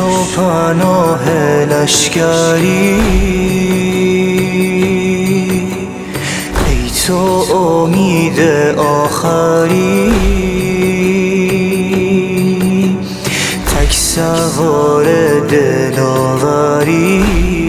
تو پناه لشکری، ای تو امید آخری. تک سوار دلاوری،